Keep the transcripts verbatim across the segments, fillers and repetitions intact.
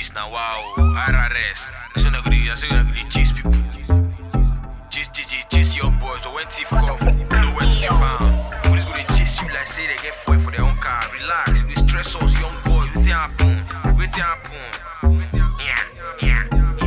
This now wow, R R S. This one agree, I say agree chase people. Chase, chase, chase young boys. So when thief come, nowhere to be found. Police go they chase you like say they get fuel for their own car. Relax, we stress us young boys. Wait till happen, wait till happen. Yeah, yeah.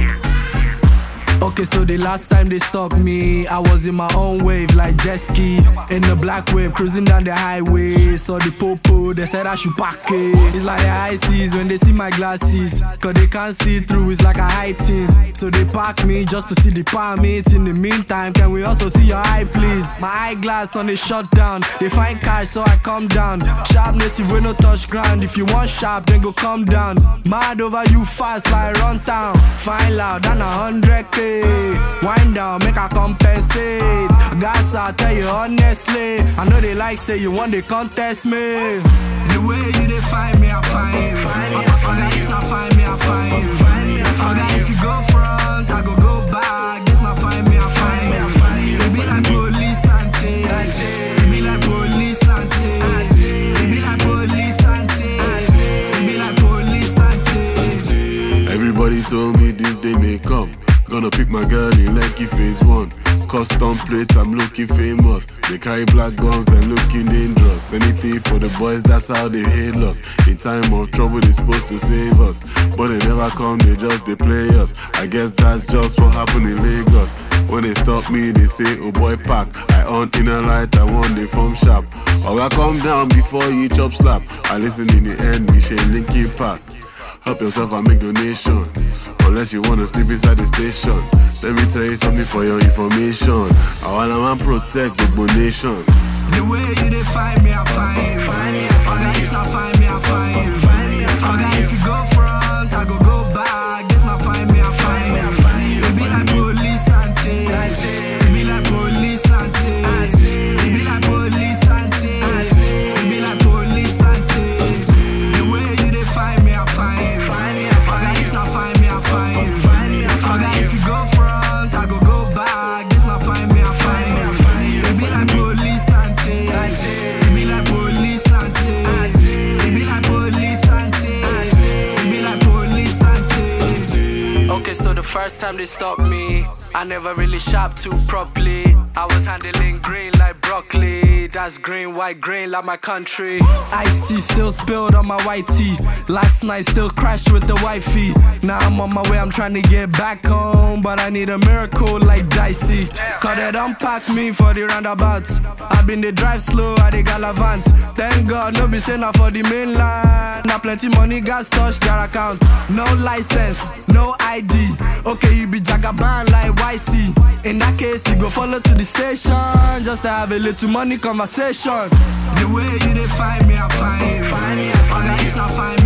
Okay, so the last time they stopped me, I was in my own wave like jet ski. In the black wave, cruising down the highway. Saw the popo, they said I should pack it. It's like the high seas when they see my glasses, cause they can't see through, it's like a hype teens. So they pack me just to see the permit. In the meantime, can we also see your eye please? My eyeglass on the shutdown, they find cars so I come down. Sharp native with no touch ground. If you want sharp, then go come down. Mad over you fast like run town. Fine loud than a hundred K. Wind down, make I compensate. Guys, I tell you honestly, I know they like say you want to contest me. The way you they find me, I find you. Oga, it's not find me, I find you. Oga, if you go front, I go go back. This not find me, I find you. It be like police and things. It be like police and things. It be like police and things. It be like police and things. Everybody told me this day may come. Gonna pick my girl in Lekki phase one. Custom plate, I'm looking famous. They carry black guns, they're looking dangerous. Anything for the boys, that's how they hail us. In time of trouble, they're supposed to save us, but they never come, they just they play us. I guess that's just what happened in Lagos. When they stop me, they say, oh boy, pack. I on inner light, I want the form sharp. Or I come down before you chop slap. I listen in the end, Michelle Linkin Park. Help yourself and make donation. Unless you wanna sleep inside the station. Let me tell you something for your information. I wanna man protect the nation. The way you they find me, I find you. Oga, it's not find me, I find you. Oga, if you go front, I go go back. This not find me, I find you. It be like police and things. It be like police and things. It be like police and things. It be like police and things. The way you they find me, I find you. Oga, it's not find me, I find you. Oga, if you go front, I go go back. This not find me, I find you. It be like police and things. It be like police and things. It be like police and things. It be like police and things. Okay, so the first time they stopped me, I never really shopped too properly. I was handling green like broccoli. That's green, white, green like my country. Iced tea still spilled on my white tee. Last night still crashed with the wifey. Now I'm on my way, I'm trying to get back home, but I need a miracle like Dicey. Cause they don't pack me for the roundabouts. I been the drive slow, I the galavant. Thank God, no be saying for the mainland. Now plenty money, gas touch their account. No license, no I D. Okay, you be Jagaban like Y C. In that case, you go follow to the station just to have a little money conversation. The way you they find me, I find you. Oga, it's not find me.